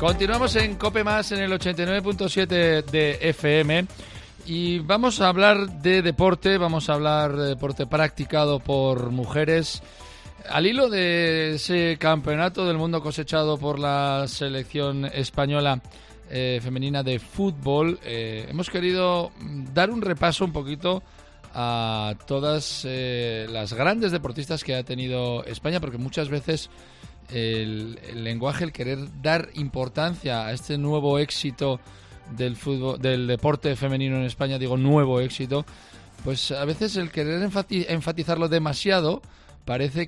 Continuamos en COPE Más en el 89.7 de FM y vamos a hablar de deporte, vamos a hablar de deporte practicado por mujeres. Al hilo de ese campeonato del mundo cosechado por la selección española femenina de fútbol, hemos querido dar un repaso un poquito a todas las grandes deportistas que ha tenido España, porque muchas veces el lenguaje, el querer dar importancia a este nuevo éxito del fútbol, del deporte femenino en España, digo nuevo éxito, pues a veces el querer enfatizarlo demasiado parece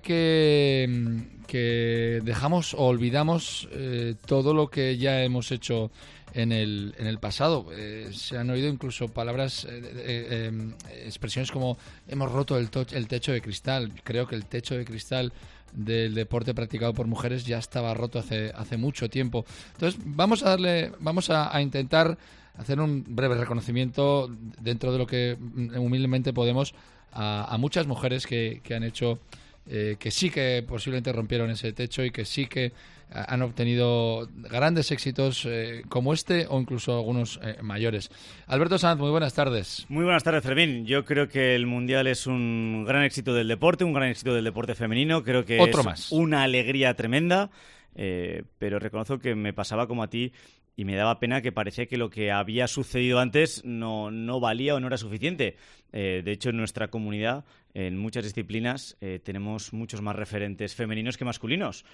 que dejamos o olvidamos todo lo que ya hemos hecho en el pasado. Se han oído incluso palabras, expresiones como hemos roto el techo de cristal. Creo que el techo de cristal del deporte practicado por mujeres ya estaba roto hace mucho tiempo. Entonces vamos a intentar hacer un breve reconocimiento dentro de lo que humildemente podemos a muchas mujeres que han hecho, que sí que posiblemente rompieron ese techo y que sí que han obtenido grandes éxitos como este o incluso algunos mayores. Alberto Sanz, muy buenas tardes. Muy buenas tardes, Fermín. Yo creo que el Mundial es un gran éxito del deporte, un gran éxito del deporte femenino. Creo que Otro es más. Una alegría tremenda, pero reconozco que me pasaba como a ti y me daba pena que parecía que lo que había sucedido antes no valía o no era suficiente. De hecho, en nuestra comunidad, en muchas disciplinas, tenemos muchos más referentes femeninos que masculinos.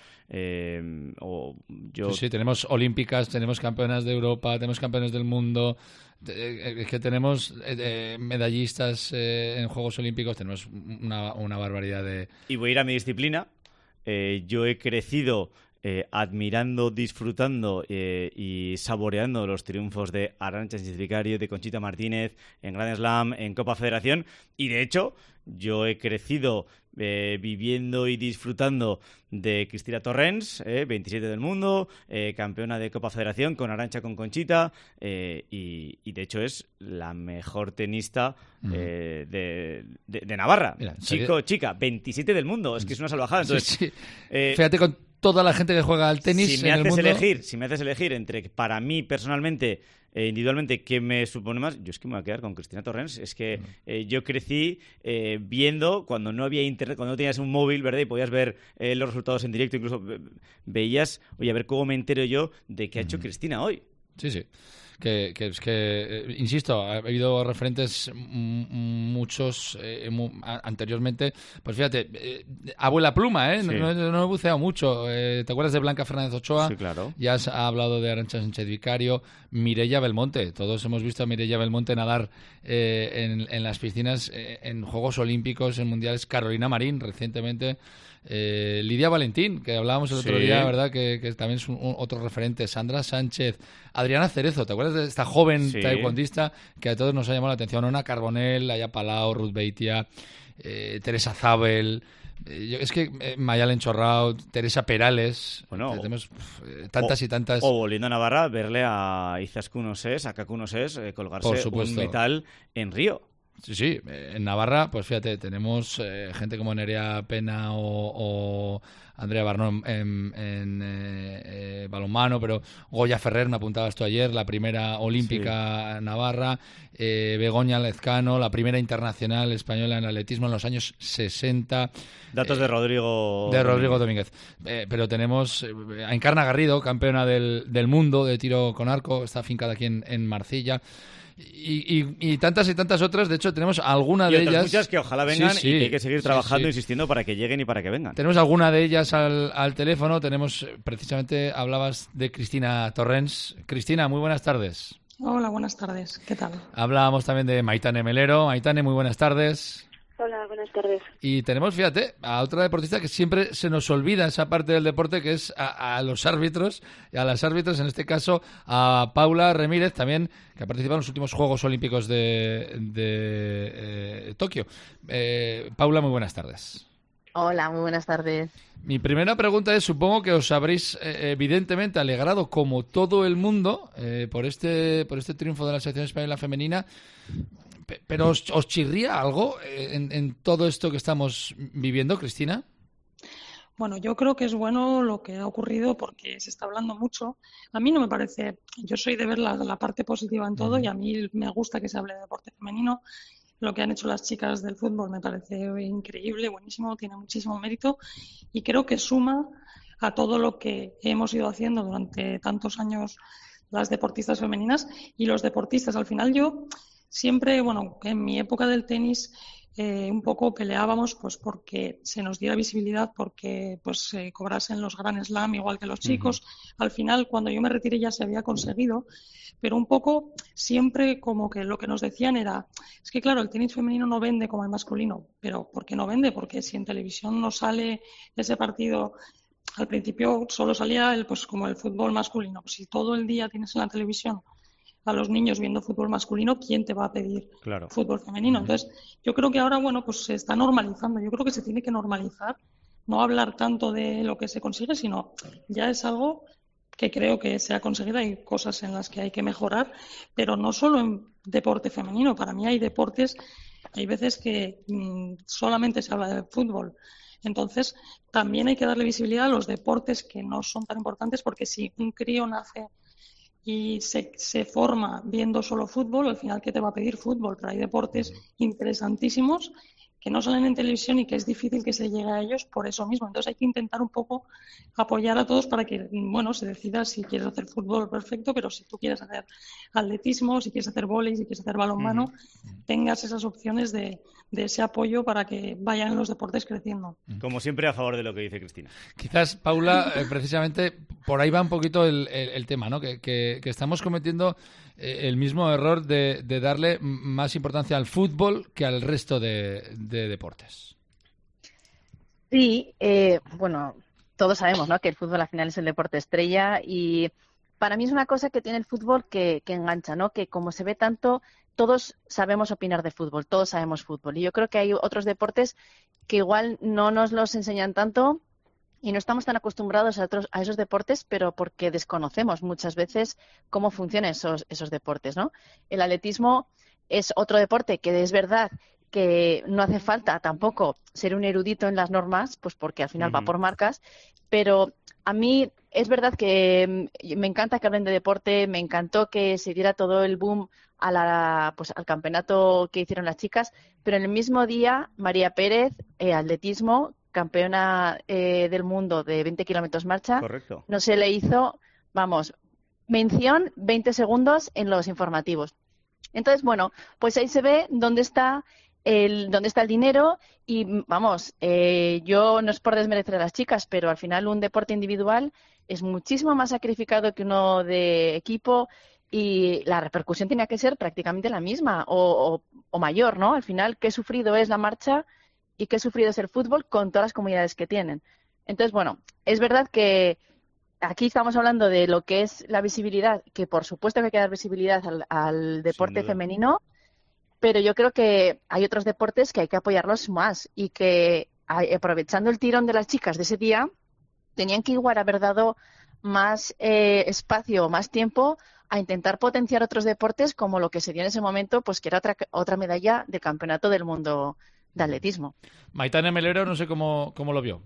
Sí, tenemos olímpicas, tenemos campeonas de Europa, tenemos campeones del mundo, que tenemos medallistas en Juegos Olímpicos, tenemos una barbaridad de... Y voy a ir a mi disciplina. Yo he crecido admirando, disfrutando y saboreando los triunfos de Arantxa Sánchez Vicario, de Conchita Martínez en Grand Slam, en Copa Federación, y de hecho yo he crecido viviendo y disfrutando de Cristina Torrens, 27 del mundo, campeona de Copa Federación con Arantxa, con Conchita, y de hecho es la mejor tenista de Navarra. Mira, chica, 27 del mundo, es que es una salvajada. Entonces, sí. Fíjate con toda la gente que juega al tenis si me haces elegir entre, para mí personalmente, individualmente, ¿qué me supone más? Yo es que me voy a quedar con Cristina Torrens. Es que yo crecí viendo, cuando no había internet, cuando no tenías un móvil, ¿verdad? Y podías ver los resultados en directo, incluso veías, oye, a ver cómo me entero yo de qué ha hecho Cristina hoy. Sí. Insisto, ha habido referentes muchos anteriormente. Pues fíjate, abuela pluma, ¿eh? Sí. No he buceado mucho. ¿Te acuerdas de Blanca Fernández Ochoa? Sí, claro. Ya has hablado de Arantxa Sánchez Vicario, Mireia Belmonte. Todos hemos visto a Mireia Belmonte nadar en las piscinas en Juegos Olímpicos, en Mundiales. Carolina Marín, recientemente. Lidia Valentín, que hablábamos el otro día, ¿verdad? Que también es otro referente. Sandra Sánchez, Adriana Cerezo, ¿te acuerdas de esta joven taekwondista que a todos nos ha llamado la atención? Ana Carbonell, Aya Palau, Ruth Beitia, Teresa Zabel, es que Mayalen Chorrao, Teresa Perales, tenemos tantas y tantas. O volviendo a Navarra, verle a Izaskun Osés, a Kakun Osés, colgarse un metal en Río. Sí, en Navarra, pues fíjate, tenemos gente como Nerea Pena o Andrea Barnó en balonmano, pero Goya Ferrer, me apuntabas tú ayer, la primera olímpica navarra, Begoña Lezcano, la primera internacional española en atletismo en los años 60. Datos de Rodrigo Domínguez. Pero tenemos a Encarna Garrido, campeona del mundo de tiro con arco, está afincada aquí en Marcilla. Y tantas y tantas otras. De hecho, tenemos alguna de ellas. Muchas que ojalá vengan y que hay que seguir trabajando, insistiendo para que lleguen y para que vengan. Tenemos alguna de ellas al teléfono. Tenemos, precisamente, hablabas de Cristina Torrens. Cristina, muy buenas tardes. Hola, buenas tardes. ¿Qué tal? Hablábamos también de Maitane Melero. Maitane, muy buenas tardes. Hola, buenas tardes. Y tenemos, fíjate, a otra deportista que siempre se nos olvida esa parte del deporte, que es a los árbitros, y a las árbitros, en este caso a Paula Remírez, también, que ha participado en los últimos Juegos Olímpicos de Tokio. Paula, muy buenas tardes. Hola, muy buenas tardes. Mi primera pregunta es, supongo que os habréis evidentemente alegrado, como todo el mundo, por este triunfo de la selección española femenina. ¿Pero os chirría algo en todo esto que estamos viviendo, Cristina? Bueno, yo creo que es bueno lo que ha ocurrido porque se está hablando mucho. A mí no me parece, yo soy de ver la parte positiva en todo y a mí me gusta que se hable de deporte femenino. Lo que han hecho las chicas del fútbol me parece increíble, buenísimo, tiene muchísimo mérito y creo que suma a todo lo que hemos ido haciendo durante tantos años las deportistas femeninas y los deportistas. Al final yo siempre, bueno, en mi época del tenis un poco peleábamos pues porque se nos diera visibilidad, porque pues se cobrasen los Grand Slam igual que los chicos. Al final, cuando yo me retiré ya se había conseguido, pero un poco siempre como que lo que nos decían era, es que claro, el tenis femenino no vende como el masculino, pero ¿por qué no vende? Porque si en televisión no sale ese partido. Al principio solo salía pues como el fútbol masculino. Pues si todo el día tienes en la televisión a los niños viendo fútbol masculino, ¿quién te va a pedir fútbol femenino? Entonces, yo creo que ahora, bueno, pues se está normalizando. Yo creo que se tiene que normalizar, no hablar tanto de lo que se consigue, sino ya es algo que creo que se ha conseguido. Hay cosas en las que hay que mejorar, pero no solo en deporte femenino. Para mí hay deportes, hay veces que solamente se habla de fútbol. Entonces, también hay que darle visibilidad a los deportes que no son tan importantes, porque si un crío nace y se forma viendo solo fútbol, al final, ¿qué te va a pedir fútbol? Pero hay deportes interesantísimos que no salen en televisión y que es difícil que se llegue a ellos por eso mismo. Entonces hay que intentar un poco apoyar a todos para que, bueno, se decida si quieres hacer fútbol, perfecto, pero si tú quieres hacer atletismo, si quieres hacer vóley, si quieres hacer balonmano, tengas esas opciones de ese apoyo para que vayan los deportes creciendo. Como siempre, a favor de lo que dice Cristina. Quizás, Paula, precisamente por ahí va un poquito el tema, ¿no? Que estamos cometiendo el mismo error de darle más importancia al fútbol que al resto de deportes. Sí, bueno, todos sabemos, ¿no?, que el fútbol al final es el deporte estrella y para mí es una cosa que tiene el fútbol que engancha, ¿no? Que como se ve tanto, todos sabemos opinar de fútbol, todos sabemos fútbol. Y yo creo que hay otros deportes que igual no nos los enseñan tanto y no estamos tan acostumbrados a esos deportes, pero porque desconocemos muchas veces cómo funcionan esos deportes, ¿no? El atletismo es otro deporte que es verdad que no hace falta tampoco ser un erudito en las normas, pues porque al final va por marcas, pero a mí es verdad que me encanta que hablen de deporte, me encantó que se diera todo el boom al campeonato que hicieron las chicas, pero en el mismo día María Pérez, atletismo, campeona del mundo de 20 kilómetros marcha, Correcto. No se le hizo, mención 20 segundos en los informativos. Entonces, bueno, pues ahí se ve dónde está el dinero y, yo no es por desmerecer a las chicas, pero al final un deporte individual es muchísimo más sacrificado que uno de equipo y la repercusión tenía que ser prácticamente la misma o mayor, ¿no? Al final, qué sufrido es la marcha y qué sufrido es el fútbol con todas las comunidades que tienen. Entonces, bueno, es verdad que aquí estamos hablando de lo que es la visibilidad, que por supuesto que hay que dar visibilidad al deporte femenino, pero yo creo que hay otros deportes que hay que apoyarlos más y que, aprovechando el tirón de las chicas de ese día, tenían que igual haber dado más espacio, más tiempo a intentar potenciar otros deportes como lo que se dio en ese momento, pues que era otra medalla del Campeonato del Mundo de Atletismo. Maitane Melero, no sé cómo lo vio.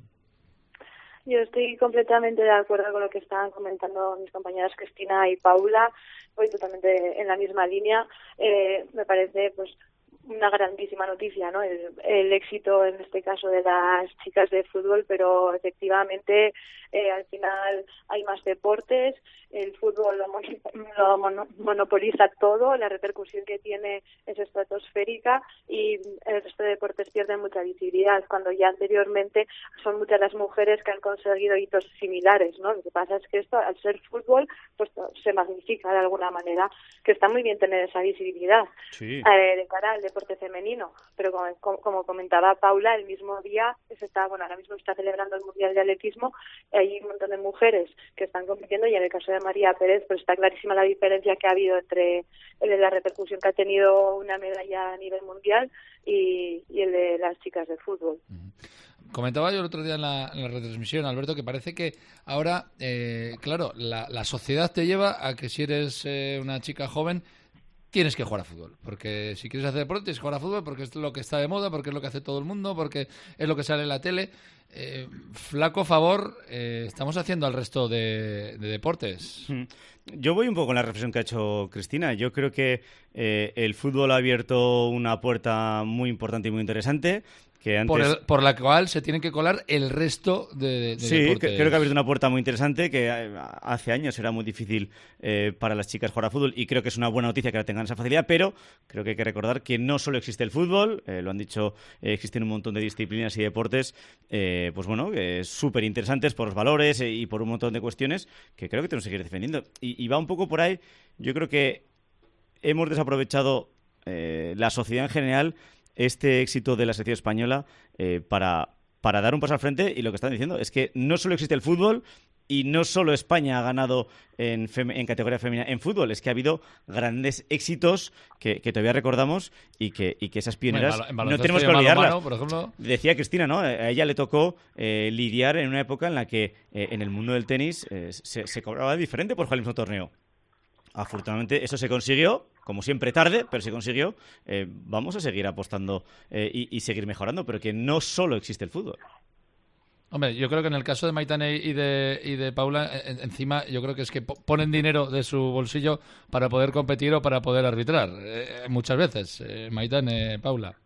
Yo estoy completamente de acuerdo con lo que estaban comentando mis compañeras Cristina y Paula. Voy totalmente en la misma línea. Me parece pues una grandísima noticia, ¿no? El éxito en este caso de las chicas de fútbol, pero efectivamente al final hay más deportes, el fútbol lo monopoliza todo, la repercusión que tiene es estratosférica y el resto de deportes pierden mucha visibilidad, cuando ya anteriormente son muchas las mujeres que han conseguido hitos similares, ¿no? Lo que pasa es que esto, al ser fútbol, pues se magnifica de alguna manera, que está muy bien tener esa visibilidad de cara al deporte femenino, pero como comentaba Paula, el mismo día ahora mismo está celebrando el Mundial de Atletismo, hay un montón de mujeres que están compitiendo y en el caso de María Pérez pues está clarísima la diferencia que ha habido entre la repercusión que ha tenido una medalla a nivel mundial y el de las chicas de fútbol. Comentaba yo el otro día en la retransmisión, Alberto, que parece que ahora, claro, la sociedad te lleva a que si eres una chica joven tienes que jugar a fútbol. Porque si quieres hacer deporte, tienes que jugar a fútbol porque es lo que está de moda, porque es lo que hace todo el mundo, porque es lo que sale en la tele. Flaco favor estamos haciendo al resto de deportes. Yo voy un poco con la reflexión que ha hecho Cristina. Yo creo que el fútbol ha abierto una puerta muy importante y muy interesante. Que antes... por la cual se tienen que colar el resto de sí, deportes. Creo que ha abierto una puerta muy interesante que hace años era muy difícil para las chicas jugar a fútbol, y creo que es una buena noticia que ahora tengan esa facilidad, pero creo que hay que recordar que no solo existe el fútbol, lo han dicho, existen un montón de disciplinas y deportes pues bueno, súper interesantes por los valores y por un montón de cuestiones que creo que tenemos que seguir defendiendo. Y va un poco por ahí. Yo creo que hemos desaprovechado la sociedad en general este éxito de la selección española para dar un paso al frente, y lo que están diciendo es que no solo existe el fútbol y no solo España ha ganado en categoría femenina en fútbol, es que ha habido grandes éxitos que todavía recordamos y que esas pioneras no tenemos que olvidarlas. Mano, por ejemplo. Decía Cristina, ¿no? A ella le tocó lidiar en una época en la que en el mundo del tenis se cobraba diferente por jugar el mismo torneo. Afortunadamente eso se consiguió, como siempre tarde, pero se consiguió. Vamos a seguir apostando y seguir mejorando, pero que no solo existe el fútbol. Hombre, yo creo que en el caso de Maitane y de Paula, encima yo creo que es que ponen dinero de su bolsillo para poder competir o para poder arbitrar. Muchas veces, Maitane, Paula.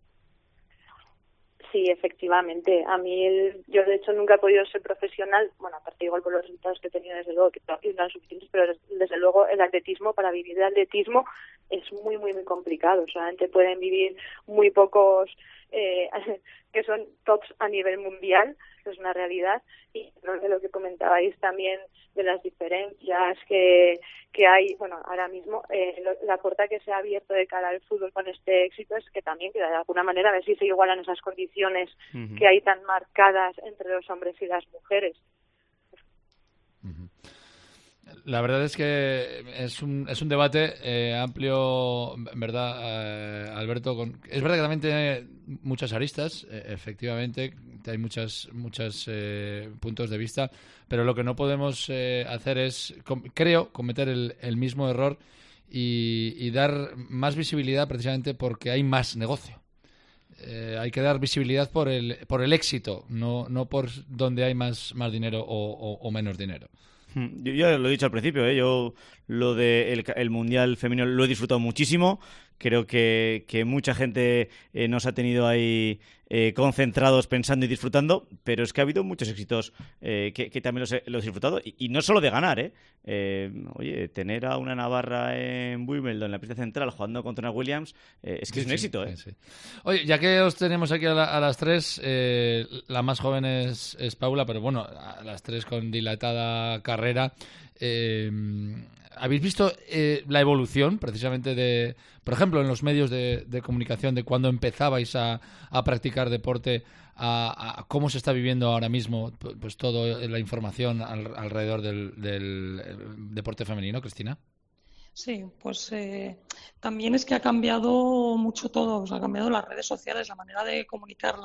Sí, efectivamente. A mí, yo de hecho nunca he podido ser profesional, bueno, aparte igual por los resultados que he tenido, desde luego, que no eran suficientes, pero desde luego el atletismo, para vivir de atletismo, es muy, muy, muy complicado. Solamente pueden vivir muy pocos que son tops a nivel mundial, eso es una realidad. Y creo que lo que comentabais también de las diferencias que hay, bueno, ahora mismo la puerta que se ha abierto de cara al fútbol con este éxito es que también, que de alguna manera, a ver si se igualan esas condiciones que hay tan marcadas entre los hombres y las mujeres. La verdad es que es un debate amplio, ¿verdad, Alberto? Es verdad que también tiene muchas aristas, efectivamente, hay muchos puntos de vista, pero lo que no podemos hacer es, creo, cometer el mismo error y dar más visibilidad precisamente porque hay más negocio. Hay que dar visibilidad por el éxito, no por donde hay más dinero o menos dinero. Yo ya lo he dicho al principio, yo lo de el Mundial Femenino lo he disfrutado muchísimo. Creo que mucha gente nos ha tenido ahí concentrados pensando y disfrutando, pero es que ha habido muchos éxitos que también los he disfrutado, y no solo de ganar, oye, tener a una navarra en Wimbledon, en la pista central, jugando contra una Williams, es que es un éxito, Sí. Oye, ya que os tenemos aquí a las tres, la más joven es Paula, pero bueno, a las tres con dilatada carrera, ¿habéis visto la evolución precisamente por ejemplo, en los medios de comunicación, de cuando empezabais a practicar deporte, a cómo se está viviendo ahora mismo pues toda la información alrededor del deporte femenino, Cristina? Sí, pues también es que ha cambiado mucho todo, o sea, ha cambiado las redes sociales, la manera de comunicar,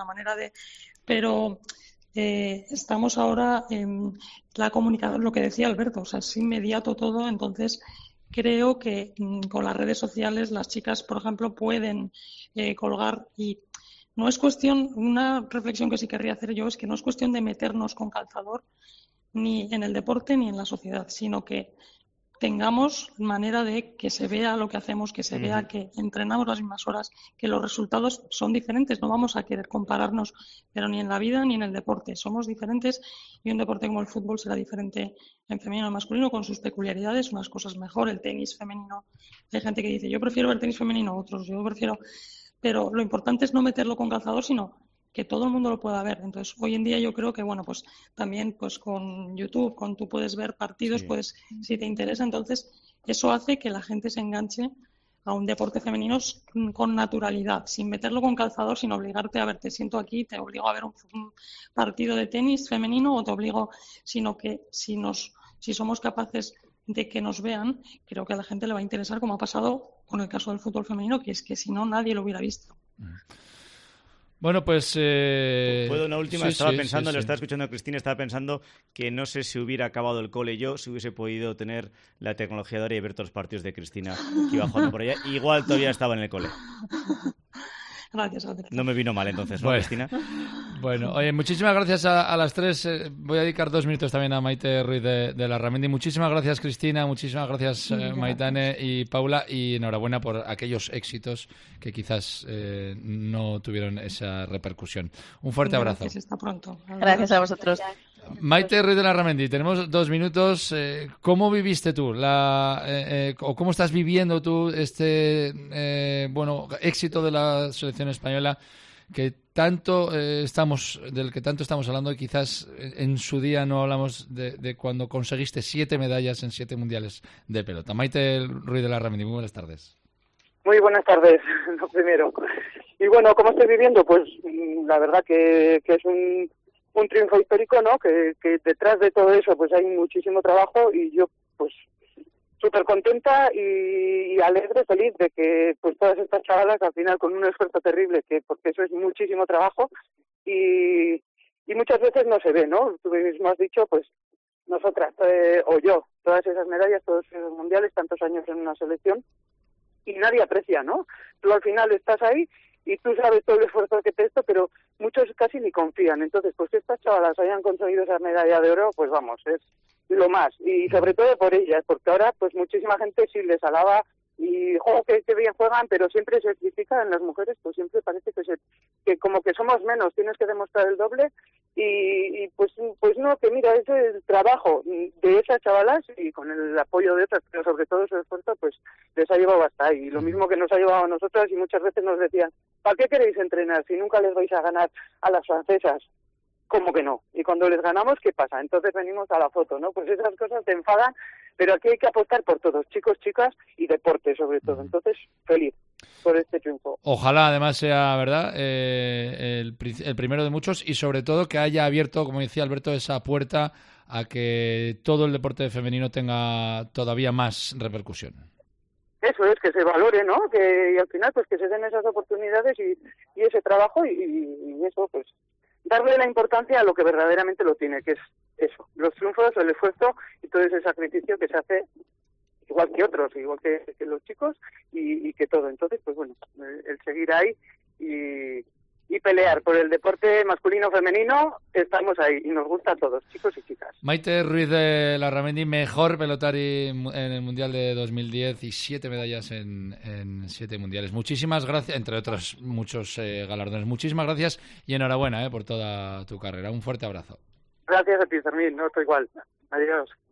pero estamos ahora en la comunicación, lo que decía Alberto, o sea, es inmediato todo, entonces creo que con las redes sociales las chicas, por ejemplo, pueden colgar, y no es cuestión, una reflexión que sí querría hacer yo es que no es cuestión de meternos con calzador ni en el deporte ni en la sociedad, sino que tengamos manera de que se vea lo que hacemos, que se vea que entrenamos las mismas horas, que los resultados son diferentes. No vamos a querer compararnos, pero ni en la vida ni en el deporte. Somos diferentes, y un deporte como el fútbol será diferente en femenino o masculino, con sus peculiaridades, unas cosas mejor. El tenis femenino, hay gente que dice, yo prefiero el tenis femenino, otros, yo prefiero... Pero lo importante es no meterlo con calzador, sino que todo el mundo lo pueda ver. Entonces, hoy en día yo creo que, bueno, pues también pues con YouTube, tú puedes ver partidos, pues si te interesa, entonces eso hace que la gente se enganche a un deporte femenino con naturalidad, sin meterlo con calzador, sin obligarte a ver, te siento aquí, te obligo a ver un partido de tenis femenino, o te obligo, sino que si somos capaces de que nos vean, creo que a la gente le va a interesar, como ha pasado con el caso del fútbol femenino, que es que si no nadie lo hubiera visto. Bueno, pues... ¿Puedo una última? Estaba pensando, sí. Lo estaba escuchando a Cristina, estaba pensando que no sé si hubiera acabado el cole yo, si hubiese podido tener la tecnología de ahora y ver todos los partidos de Cristina que iba jugando por allá. Igual todavía estaba en el cole. Gracias. No me vino mal entonces, ¿no, Bueno. Cristina? Bueno, oye, muchísimas gracias a las tres. Voy a dedicar 2 minutos también a Maite Ruiz de Larramendi. Muchísimas gracias, Cristina. Muchísimas gracias, Maitane y Paula. Y enhorabuena por aquellos éxitos que quizás no tuvieron esa repercusión. Un fuerte abrazo. Gracias, hasta pronto. Gracias a vosotros. Maite Ruiz de Larramendi, tenemos 2 minutos. ¿Cómo viviste tú o cómo estás viviendo tú este éxito de la selección española del que tanto estamos hablando y quizás en su día no hablamos de cuando conseguiste 7 medallas en 7 mundiales de pelota? Maite Ruiz de Larramendi, muy buenas tardes. Muy buenas tardes, lo primero. Y bueno, ¿cómo estoy viviendo? Pues la verdad que es un triunfo histórico, ¿no? Que detrás de todo eso pues hay muchísimo trabajo y yo pues súper contenta y alegre, feliz de que pues todas estas chavalas al final con un esfuerzo terrible, porque eso es muchísimo trabajo y muchas veces no se ve, ¿no? Tú mismo has dicho, pues nosotras o yo, todas esas medallas, todos esos mundiales, tantos años en una selección y nadie aprecia, ¿no? Tú al final estás ahí y tú sabes todo el esfuerzo que te esto, pero muchos casi ni confían. Entonces, pues que estas chavalas hayan conseguido esa medalla de oro, pues vamos, es lo más. Y sobre todo por ellas, porque ahora pues muchísima gente sí les alaba y que bien juegan, pero siempre se critica en las mujeres, pues siempre parece que como que somos menos, tienes que demostrar el doble y pues no, que mira, es el trabajo de esas chavalas y con el apoyo de otras, pero sobre todo su esfuerzo, pues les ha llevado hasta ahí. Y lo mismo que nos ha llevado a nosotras y muchas veces nos decían, ¿para qué queréis entrenar si nunca les vais a ganar a las francesas? ¿Cómo que no? Y cuando les ganamos, ¿qué pasa? Entonces venimos a la foto, ¿no? Pues esas cosas te enfadan, pero aquí hay que apostar por todos, chicos, chicas y deporte sobre todo. Entonces, feliz por este triunfo. Ojalá además sea, ¿verdad?, el primero de muchos y sobre todo que haya abierto, como decía Alberto, esa puerta a que todo el deporte femenino tenga todavía más repercusión. Eso es, que se valore, ¿no? Y al final, pues que se den esas oportunidades y ese trabajo y eso, pues darle la importancia a lo que verdaderamente lo tiene, que es eso, los triunfos, el esfuerzo y todo ese sacrificio que se hace igual que otros, igual que los chicos y que todo. Entonces, pues bueno, el seguir ahí y pelear por el deporte masculino femenino, estamos ahí y nos gusta a todos, chicos y chicas. Maite Ruiz de Larramendi, mejor pelotari en el Mundial de 2010 y 7 medallas en 7 mundiales. Muchísimas gracias, entre otros muchos galardones. Muchísimas gracias y enhorabuena por toda tu carrera. Un fuerte abrazo. Gracias a ti, Fermín, no estoy igual. Adiós.